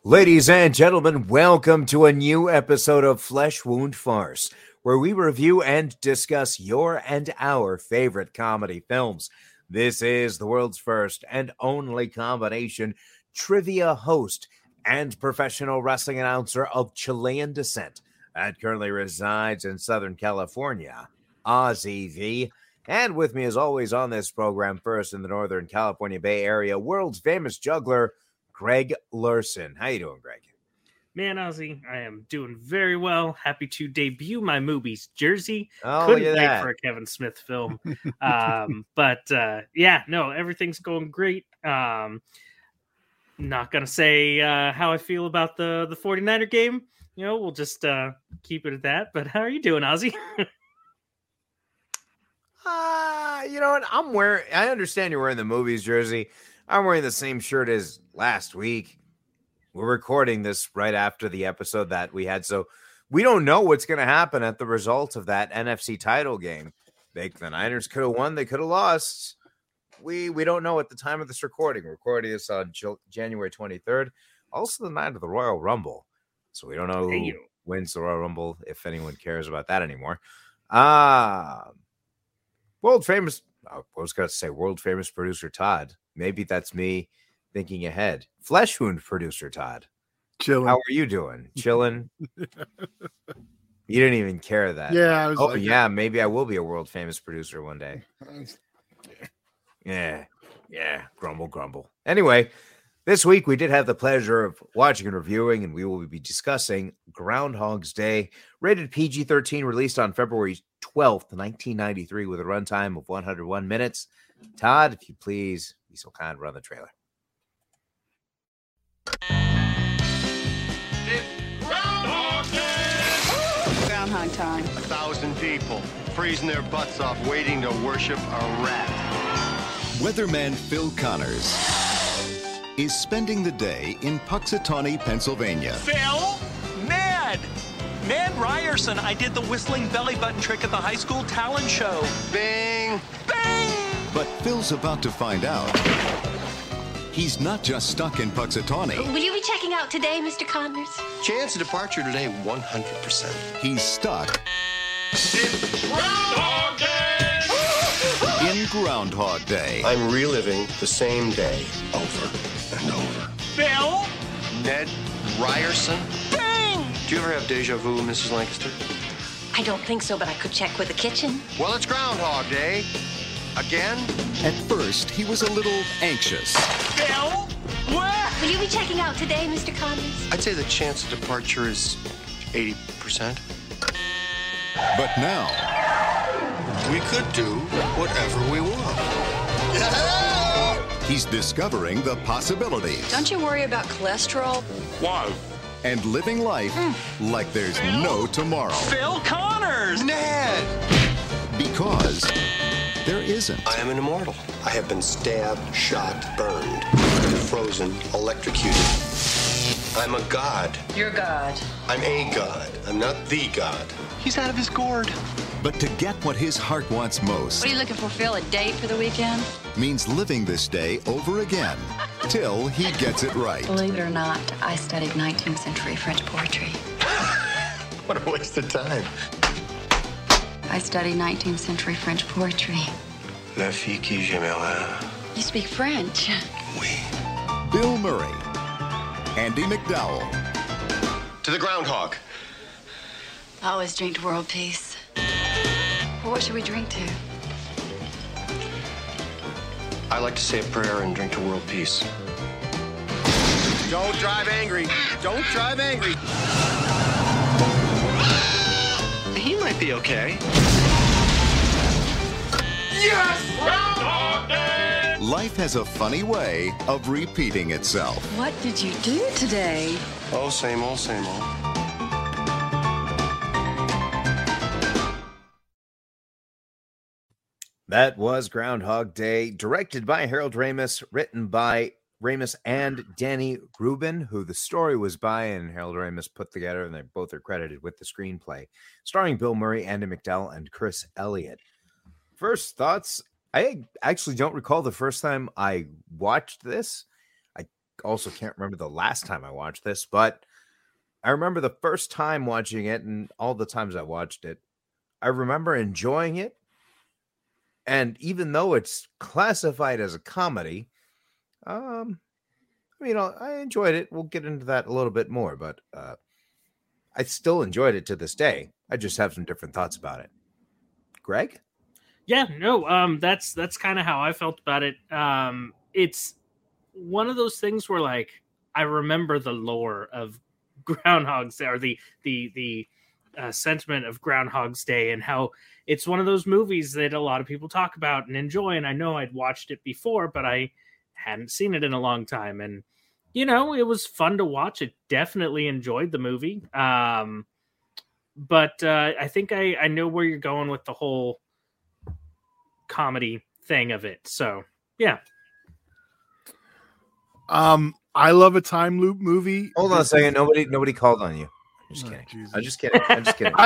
Ladies and gentlemen, welcome to a new episode of Flesh Wound Farce, where we review and discuss your and our favorite comedy films. This is the world's first and only combination trivia host and professional wrestling announcer of Chilean descent that currently resides in Southern California, Ozzy V. And with me, as always, on this program, first in the Northern California Bay Area, world's famous juggler, Greg Larson. How you doing, Greg? Man, Ozzy, I am doing very well. Happy to debut my movies jersey. Oh, couldn't look at wait that. for a Kevin Smith film. Everything's going great. Not gonna say how I feel about the 49er game. You know, we'll just keep it at that. But how are you doing, Ozzy? You know what? I understand you're wearing the movies jersey. I'm wearing the same shirt as last week. We're recording this right after the episode that we had, so we don't know what's going to happen at the result of that NFC title game. The Niners could have won, they could have lost. We don't know at the time of this recording. We're recording this on January 23rd, also the night of the Royal Rumble. So we don't know who wins the Royal Rumble, if anyone cares about that anymore. World famous producer Todd. Maybe that's me thinking ahead. Flesh Wound producer Todd. Chilling. How are you doing? Chilling? You didn't even care that. Yeah. Maybe I will be a world famous producer one day. Yeah. Grumble. Anyway, this week we did have the pleasure of watching and reviewing, and we will be discussing Groundhog's Day, rated PG-13, released on February 12th, 1993, with a runtime of 101 minutes. Todd, if you please, be so kind, run the trailer. It's Groundhog Day! Groundhog time. 1,000 people freezing their butts off waiting to worship a rat. Weatherman Phil Connors is spending the day in Puxatawney, Pennsylvania. Phil? Ned Ryerson. I did the whistling belly button trick at the high school talent show. Bing! Bang! But Phil's about to find out he's not just stuck in Puxatawney. Will you be checking out today, Mr. Connors? Chance of departure today, 100%. He's stuck It's Groundhog Day! in Groundhog Day. I'm reliving the same day over and over. Phil? Ned Ryerson? Bang! Do you ever have deja vu, Mrs. Lancaster? I don't think so, but I could check with the kitchen. Well, it's Groundhog Day. Again? At first, he was a little anxious. Phil? What? Will you be checking out today, Mr. Connors? I'd say the chance of departure is 80%. But now, We could do whatever we want. he's discovering the possibilities Don't you worry about cholesterol? Why? and living life like there's no tomorrow. Phil Connors! Ned! Because there isn't. I am an immortal. I have been stabbed, shot, burned, frozen, electrocuted. I'm a god. You're God. I'm a god. I'm not the god. He's out of his gourd. But to get what his heart wants most What are you looking for, Phil? A date for the weekend? means living this day over again till he gets it right. Believe it or not, I studied 19th century French poetry. What a waste of time. I studied 19th century French poetry. La fille qui j'aimerais. You speak French? Oui. Bill Murray, Andy McDowell, To the groundhog. I always drink to world peace. Well, what should we drink to? I like to say a prayer and drink to world peace. Don't drive angry. Don't drive angry. He might be okay. Yes! Groundhog Day! Life has a funny way of repeating itself. What did you do today? Oh, same old, same old. That was Groundhog Day, directed by Harold Ramis, written by Ramis and Danny Rubin, who the story was by and Harold Ramis put together, and they both are credited with the screenplay, starring Bill Murray, Andy McDowell, and Chris Elliott. First thoughts, I actually don't recall the first time I watched this. I also can't remember the last time I watched this, but I remember the first time watching it and all the times I watched it. I remember enjoying it. And even though it's classified as a comedy, I enjoyed it. We'll get into that a little bit more, but I still enjoyed it to this day. I just have some different thoughts about it. Greg? Yeah, no, that's kind of how I felt about it. It's one of those things where, like, I remember the lore of Groundhog's Day, or the sentiment of Groundhog's Day, and how it's one of those movies that a lot of people talk about and enjoy. And I know I'd watched it before, but I hadn't seen it in a long time. And, you know, it was fun to watch. It definitely enjoyed the movie. But I think I know where you're going with the whole comedy thing of it. So, yeah. I love a time loop movie. Hold on a second. Nobody called on you. I'm just kidding. Jesus. I'm just kidding. I'm just kidding.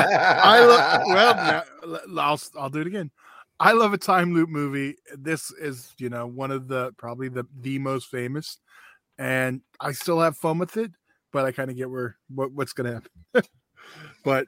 I'll do it again. I love a time loop movie. This is, one of probably the most famous, and I still have fun with it, but I kind of get what's going to happen. But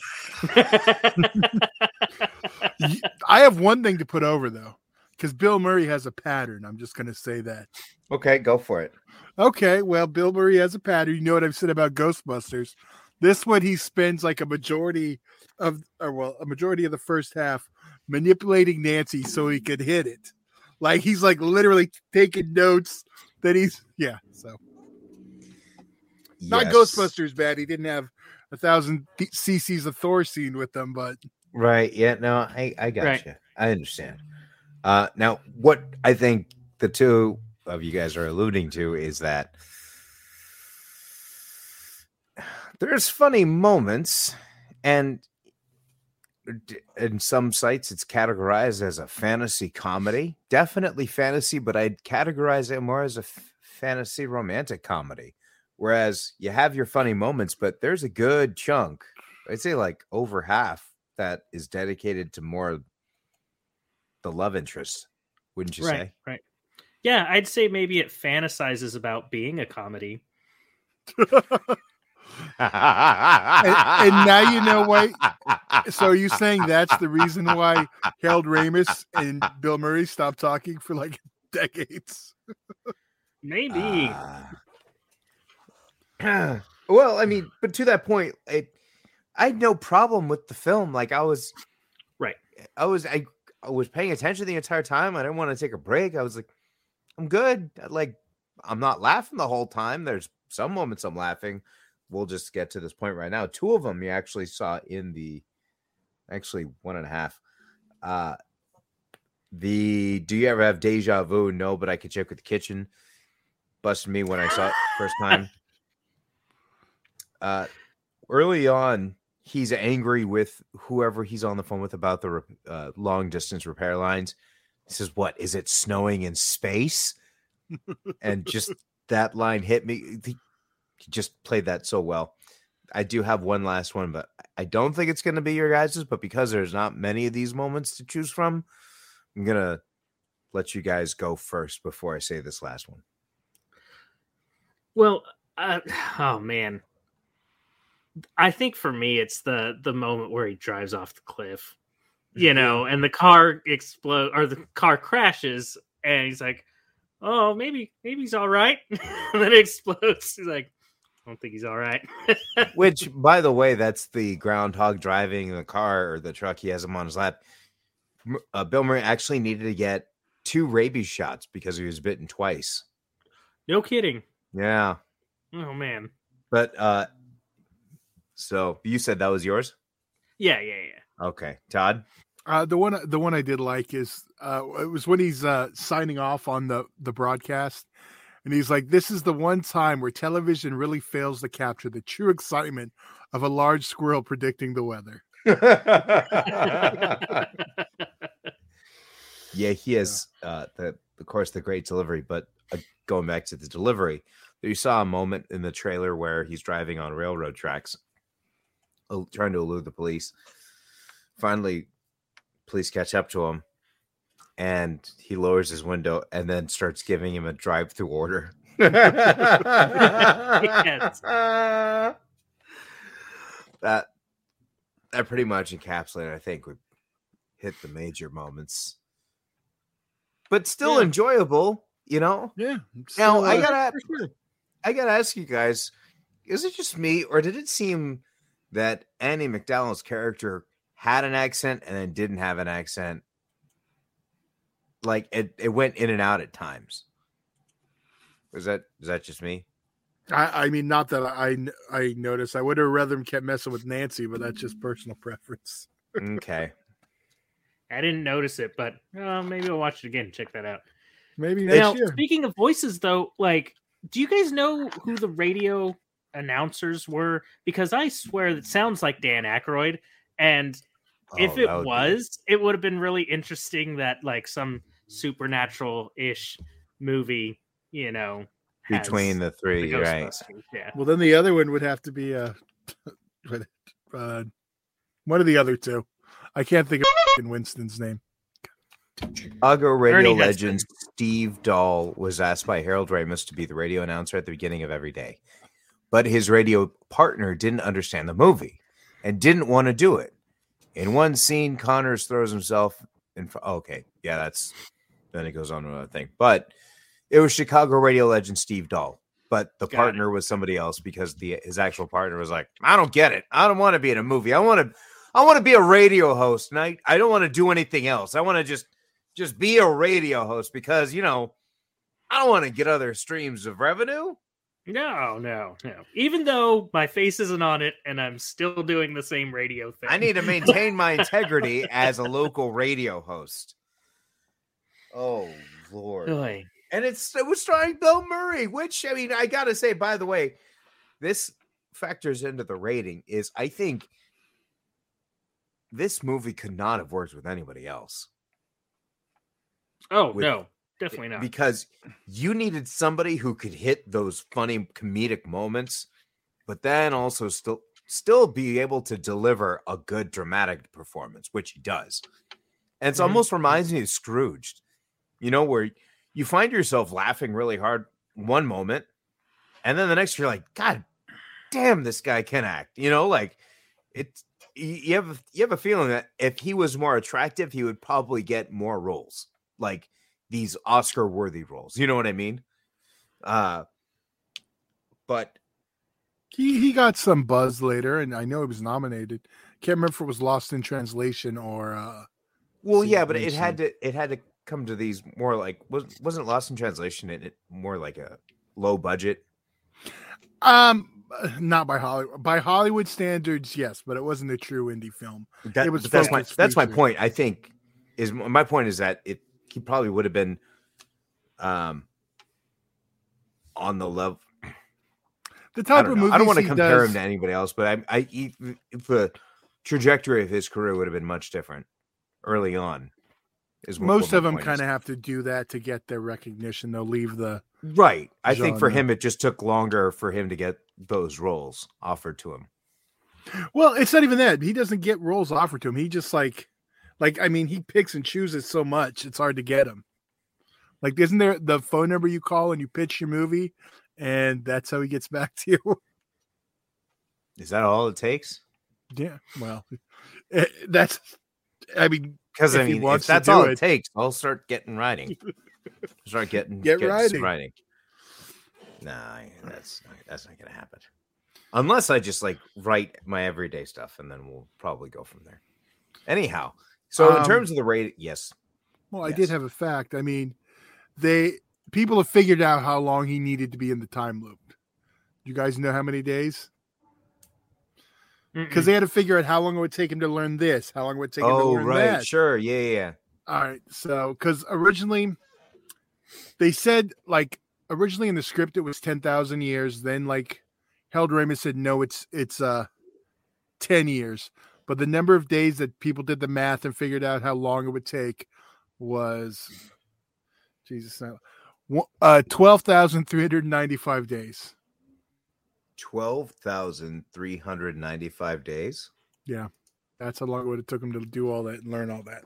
I have one thing to put over, though, because Bill Murray has a pattern. I'm just going to say that. Okay, go for it. Okay, well, Bill Murray has a pattern. You know what I've said about Ghostbusters. This one, he spends like a majority of the first half manipulating Nancy so he could hit it. Like, he's like literally taking notes that so. Yes. Not Ghostbusters bad. He didn't have 1,000 cc's of Thor scene with them, but. Right. Yeah, no, I got Right. you. I understand. Now, what I think the two of you guys are alluding to is that there's funny moments, and in some sites it's categorized as a fantasy comedy. Definitely fantasy, but I'd categorize it more as a fantasy romantic comedy. Whereas you have your funny moments, but there's a good chunk, I'd say like over half, that is dedicated to more the love interest, wouldn't you say? Right. Yeah, I'd say maybe it fantasizes about being a comedy. and now you know why. So are you saying that's the reason why Harold Ramis and Bill Murray stopped talking for like decades? Maybe. Well, I mean, but to that point, I had no problem with the film. Like, I was paying attention the entire time. I didn't want to take a break. I was like, I'm good. Like, I'm not laughing the whole time. There's some moments I'm laughing. We'll just get to this point right now. Two of them you actually saw in actually 1.5. Do you ever have deja vu? No, but I could check with the kitchen. Busted me when I saw it first time. Early on, he's angry with whoever he's on the phone with about the long distance repair lines. He says, "What is it, snowing in space?" And just that line hit me. He just played that so well. I do have one last one, but I don't think it's going to be your guys's. But because there's not many of these moments to choose from, I'm going to let you guys go first before I say this last one. Well, oh man. I think for me, it's the moment where he drives off the cliff, and the car explodes, or the car crashes, and he's like, "Oh, maybe he's all right." And then it explodes. He's like, "I don't think he's all right." Which, by the way, that's the groundhog driving the car or the truck. He has him on his lap. Bill Murray actually needed to get 2 rabies shots because he was bitten twice. No kidding. Yeah. Oh man. But so you said that was yours? Yeah. Okay, Todd. The one I did like is it was when he's signing off on the broadcast, and he's like, "This is the one time where television really fails to capture the true excitement of a large squirrel predicting the weather." Yeah, he has of course the great delivery, but going back to the delivery, you saw a moment in the trailer where he's driving on railroad tracks, trying to elude the police. Finally, police catch up to him, and he lowers his window and then starts giving him a drive-through order. Yes. That pretty much encapsulated, I think, we hit the major moments. But still enjoyable, you know? Yeah. Now, I gotta ask you guys, is it just me, or did it seem that Andie MacDowell's character had an accent and then didn't have an accent? Like, it went in and out at times. Is that just me? I mean, not that I noticed. I would have rather him kept messing with Nancy, but that's just personal preference. Okay. I didn't notice it, but maybe I'll watch it again and check that out. Maybe Now, next year. speaking of voices, though, like, do you guys know who the radio announcers were? Because I swear that sounds like Dan Aykroyd, and if it was, it would have been really interesting that, like, some supernatural-ish movie, you know, between the three, right? Yeah. Well, then the other one would have to be one of the other two. I can't think of Winston's name. Chicago radio legend Steve Dahl was asked by Harold Ramis to be the radio announcer at the beginning of every day, but his radio partner didn't understand the movie and didn't want to do it. In one scene, Connors throws himself in. Okay, yeah, that's. Then it goes on to another thing, but it was Chicago radio legend Steve Dahl, but the partner was somebody else because his actual partner was like, I don't get it. I don't want to be in a movie. I want to be a radio host, and I don't want to do anything else. I want to just be a radio host because, you know, I don't want to get other streams of revenue. No. Even though my face isn't on it and I'm still doing the same radio thing. I need to maintain my integrity as a local radio host. Oh, Lord. Boy. And it was starring Bill Murray, which, I mean, I got to say, by the way, this factors into the rating is I think this movie could not have worked with anybody else. No, definitely not. Because you needed somebody who could hit those funny comedic moments, but then also still be able to deliver a good dramatic performance, which he does. And it almost reminds me of Scrooged, you know, where you find yourself laughing really hard one moment, and then the next you're like, God damn, this guy can act. You know, like it's you have a feeling that if he was more attractive, he would probably get more roles, like these Oscar-worthy roles. You know what I mean? But he got some buzz later, and I know he was nominated. Can't remember if it was Lost in Translation or. Well, yeah, but it had to come to these more like wasn't Lost in Translation it more like a low budget? Not by Hollywood. By Hollywood standards, yes, but it wasn't a true indie film. It was that's my point. I think my point is that he probably would have been on the level. The type of movie I don't want to compare him to anybody else, but the trajectory of his career would have been much different early on. Most of them kind of have to do that to get their recognition. They'll leave the right. I think for him, it just took longer for him to get those roles offered to him. Well, it's not even that. He doesn't get roles offered to him. He just like I mean, he picks and chooses so much. It's hard to get him. Like, isn't there the phone number you call and you pitch your movie, and that's how he gets back to you? Is that all it takes? Yeah. Well, that's. I mean, because if that's all it takes, I'll start getting writing. Start getting writing. Nah, that's not gonna happen. Unless I just like write my everyday stuff, and then we'll probably go from there. Anyhow, so in terms of the rate, yes. Well, I did have a fact. I mean, people have figured out how long he needed to be in the time loop. You guys know how many days? Because they had to figure out how long it would take him to learn this, how long it would take him to learn that. Right, sure, yeah. All right, so because originally they said originally in the script it was 10,000 years. Then Harold Ramis said no, it's 10 years. But the number of days that people did the math and figured out how long it would take was 12,395 days. 12,395 days. Yeah, that's how long it would have took him to do all that and learn all that.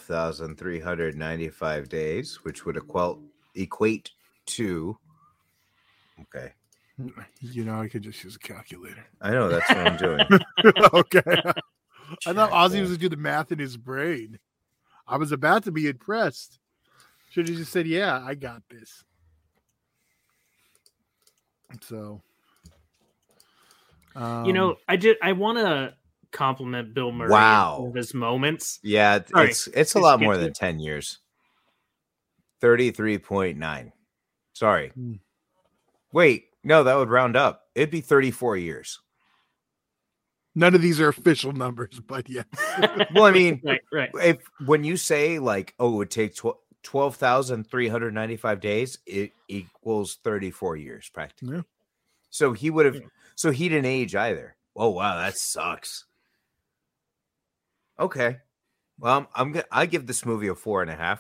12,395 days, which would equate to Okay. You know, I could just use a calculator. I know, that's what I'm doing. Okay. I thought Ozzy was going to do the math in his brain. I was about to be impressed. Should have just said, yeah, I got this. So, you know, I want to compliment Bill Murray Wow. on his moments. Yeah, Sorry. it's a lot more than 10 years. 33.9. Sorry. Wait, no, that would round up. It'd be 34 years. None of these are official numbers, but yes. Well, I mean, right. If when you say like, oh, it would take 12,395 days, it equals 34 years practically. Yeah. So he would have. So he didn't age either. Oh wow, that sucks. Okay, well, I give this movie a 4.5.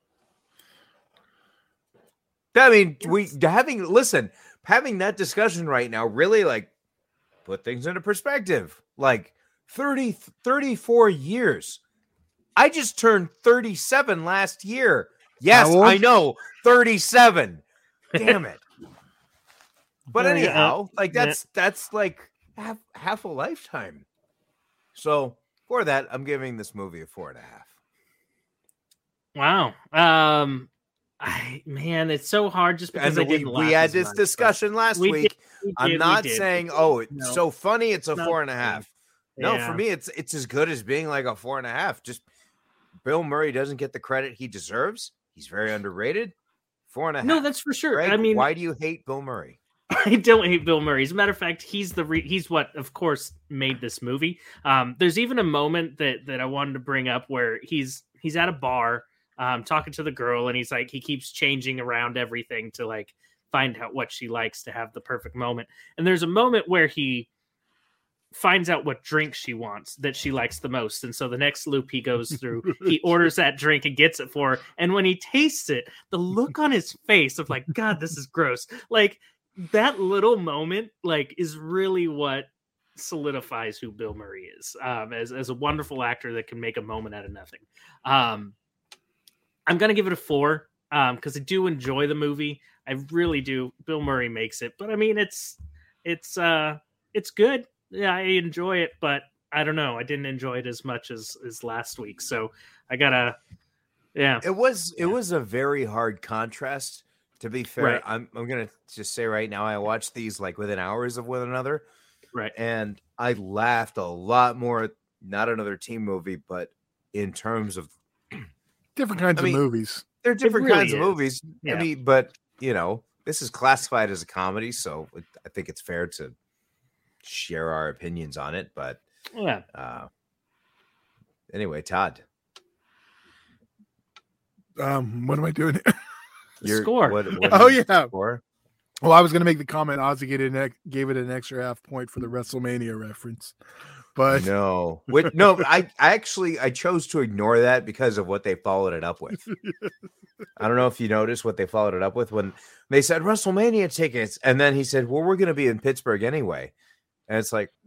I mean, having that discussion right now really like put things into perspective. Like 34 years. I just turned 37 last year. Yes, I know, 37. Damn it. But anyhow, like that's like half a lifetime. So for that, I'm giving this movie a 4.5. Wow. Man, it's so hard just because we had this discussion last week. I'm not saying, oh, it's so funny. It's a 4.5. No, for me, it's as good as being like a 4.5. Just Bill Murray doesn't get the credit he deserves. He's very underrated. 4.5. No, that's for sure. Greg, I mean, why do you hate Bill Murray? I don't hate Bill Murray. As a matter of fact, he's what, of course, made this movie. There's even a moment that I wanted to bring up where he's at a bar talking to the girl, and he's like, he keeps changing around everything to like find out what she likes to have the perfect moment. And there's a moment where he finds out what drink she wants that she likes the most. And so the next loop he goes through, he orders that drink and gets it for her. And when he tastes it, the look on his face of like, God, this is gross. Like that little moment, like, is really what solidifies who Bill Murray is as a wonderful actor that can make a moment out of nothing. I'm going to give it a 4 because I do enjoy the movie. I really do. Bill Murray makes it, but I mean, it's good. Yeah, I enjoy it, but I don't know. I didn't enjoy it as much as last week. So I gotta, yeah. It was a very hard contrast. To be fair, Right. I'm gonna just say right now, I watched these like within hours of one another, Right. and I laughed a lot more. Not another team movie, but in terms of Different kinds I mean, of movies. they're different really kinds of is. movies. Yeah. I mean, but you know, this is classified as a comedy, so I think it's fair to share our opinions on it. But Yeah. anyway, Todd, What am I doing? Score. What Oh, is your yeah. score? Well, I was going to make the comment Ozzy gave it an extra half point for the WrestleMania reference, but No, I chose to ignore that because of what they followed it up with. I don't know if you noticed what they followed it up with when they said WrestleMania tickets, and then he said, "Well, we're going to be in Pittsburgh anyway," and it's like,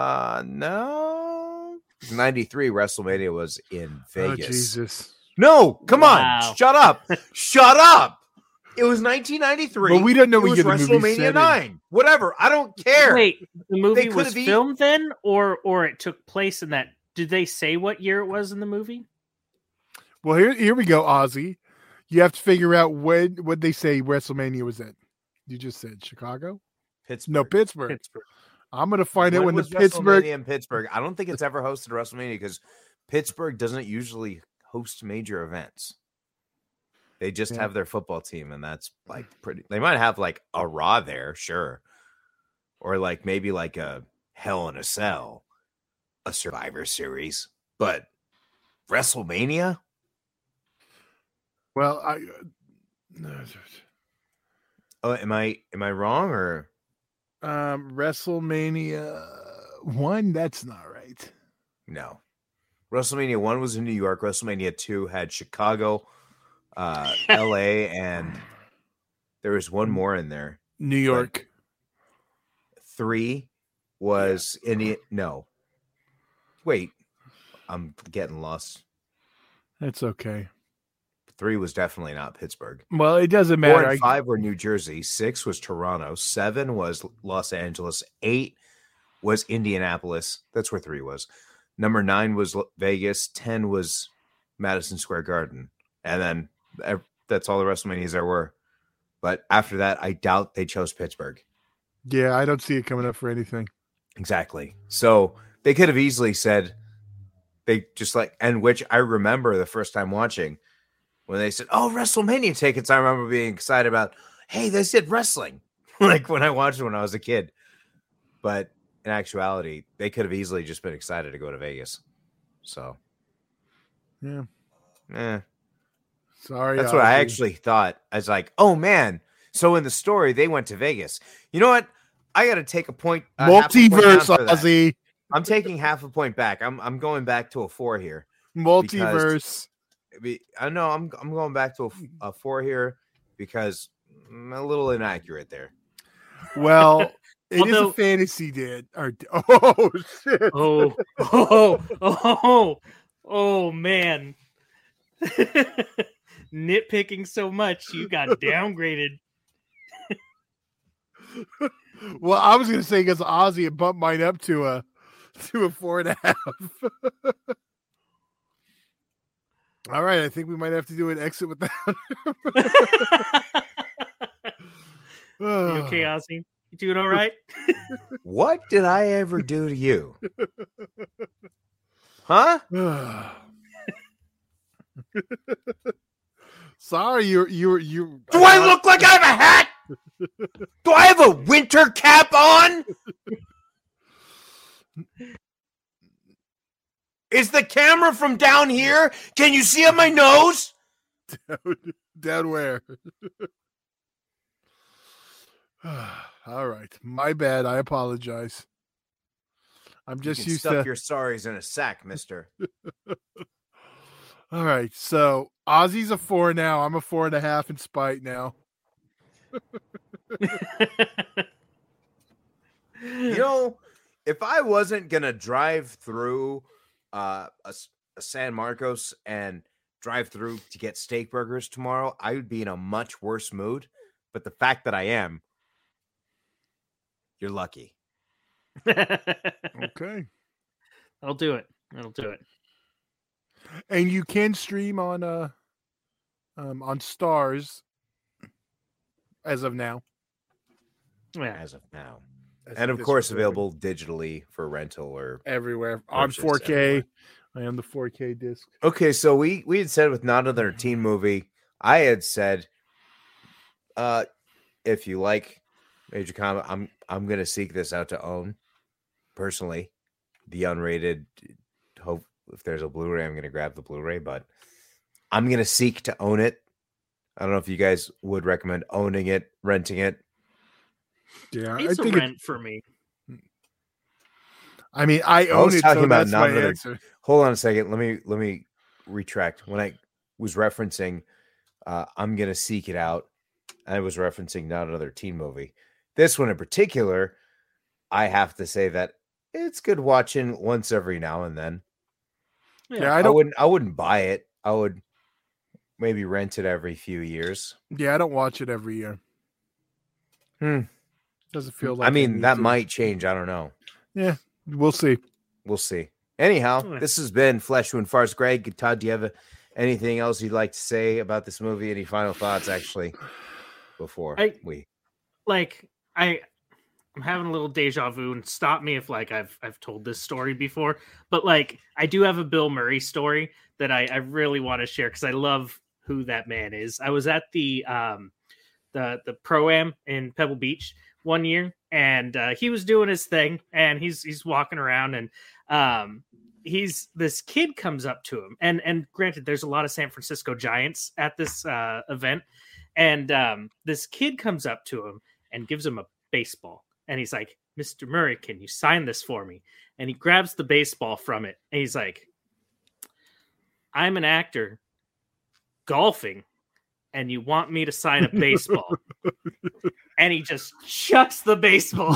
no, 93 WrestleMania was in Vegas. Oh, Jesus. No, come Wow. on, shut up, shut up. It was 1993. Well, we don't know It we was get the movie WrestleMania set in. 9. Whatever, I don't care. Wait, the movie could've was been- filmed then, or it took place in that? Did they say what year it was in the movie? Well, here we go, Ozzy. You have to figure out when they say WrestleMania was at. You just said Chicago? Pittsburgh. No, Pittsburgh. Pittsburgh. I'm going to find out when the was Pittsburgh. WrestleMania in Pittsburgh. I don't think it's ever hosted WrestleMania because Pittsburgh doesn't usually host major events. They just Yeah. have their football team, and that's like pretty. They might have like a Raw there, sure, or like maybe like a Hell in a Cell, a Survivor Series, but WrestleMania. Well, Oh, am I wrong or? WrestleMania 1. That's not right. No. WrestleMania 1 was in New York. WrestleMania 2 had Chicago, LA, and there was one more in there. New York. 3 was no. Wait. I'm getting lost. That's okay. 3 was definitely not Pittsburgh. Well, it doesn't 4 matter. and 5 were New Jersey. 6 was Toronto. 7 was Los Angeles. 8 was Indianapolis. That's where 3 was. Number 9 was Vegas. 10 was Madison Square Garden. And then that's all the WrestleManias there were. But after that, I doubt they chose Pittsburgh. Yeah, I don't see it coming up for anything. Exactly. So they could have easily said, they just like, and which I remember the first time watching when they said, "Oh, WrestleMania tickets." I remember being excited about, hey, they said wrestling, like when I watched it when I was a kid. But in actuality, they could have easily just been excited to go to Vegas. So, yeah. Sorry. That's what I actually thought. I was like, oh man. So in the story, they went to Vegas. You know what? I got to take a point. Multiverse, Ozzy. I'm taking half a point back. I'm going back to a 4 here. Multiverse. I know I'm going back to a 4 here because I'm a little inaccurate there. Well, it is a fantasy, Dan. Oh shit! Oh man! Nitpicking so much, you got downgraded. Well, I was going to say because Ozzy had bumped mine up to a 4.5. All right, I think we might have to do an exit with that. You okay, Ozzy? You doing all right? What did I ever do to you? Huh? Sorry, you. Do I look like I have a hat? Do I have a winter cap on? Is the camera from down here? Can you see on my nose? Down where? All right. My bad. I apologize. I'm just used stuff to your sorries in a sack, mister. All right. So Ozzy's a 4 now. I'm a 4.5 in spite now. You know, if I wasn't gonna drive through a San Marcos and drive through to get steak burgers tomorrow, I would be in a much worse mood. But the fact that I am, you're lucky. Okay. I'll do it. And you can stream on Stars as of now. Yeah. As of now. And of course, available digitally for rental or everywhere on 4K. Everywhere. I am the 4K disc. Okay, so we had said with not another teen movie, I had said, if you like Major Combat, I'm gonna seek this out to own personally, the unrated. Hope if there's a Blu-ray, I'm gonna grab the Blu-ray, but I'm gonna seek to own it. I don't know if you guys would recommend owning it, renting it. Yeah, it's a rent for me. I mean, I own it. So that's my answer. Hold on a second. Let me retract. When I was referencing, I'm gonna seek it out. I was referencing not another teen movie. This one in particular, I have to say that it's good watching once every now and then. Yeah, I wouldn't buy it. I would maybe rent it every few years. Yeah, I don't watch it every year. Doesn't feel like. I mean, that might change. I don't know. Yeah, we'll see. We'll see. Anyhow, this has been Flesh Wound Farce. Greg, Todd, do you have anything else you'd like to say about this movie? Any final thoughts, actually, before I'm having a little deja vu, and stop me if I've told this story before, but I do have a Bill Murray story that I really want to share because I love who that man is. I was at the Pro-Am in Pebble Beach one year, and he was doing his thing, and he's walking around, and this kid comes up to him, and granted, there's a lot of San Francisco Giants at this event, and this kid comes up to him and gives him a baseball, and he's like, "Mr. Murray, can you sign this for me?" And he grabs the baseball from it, and he's like, "I'm an actor golfing, and you want me to sign a baseball?" And he just chucks the baseball.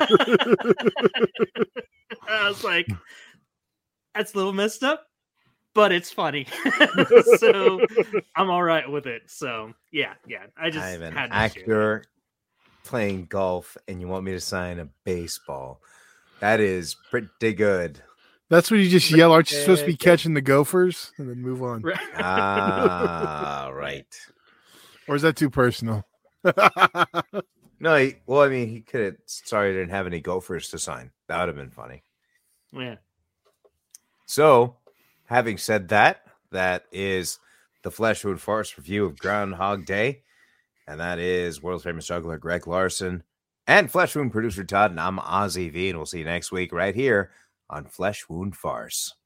I was like, that's a little messed up. but it's funny. So I'm all right with it. So yeah. I have an had to actor playing golf, and you want me to sign a baseball. That is pretty good. That's when you just yell, aren't you supposed to be catching the Gophers? And then move on. Right. Right. Or is that too personal? No, he could have. Sorry, I didn't have any Gophers to sign. That would have been funny. Yeah. So, having said that, that is the Flesh Wound Farce review of Groundhog Day. And that is world famous juggler Greg Larson and Flesh Wound producer Todd. And I'm Ozzy V. And we'll see you next week right here on Flesh Wound Farce.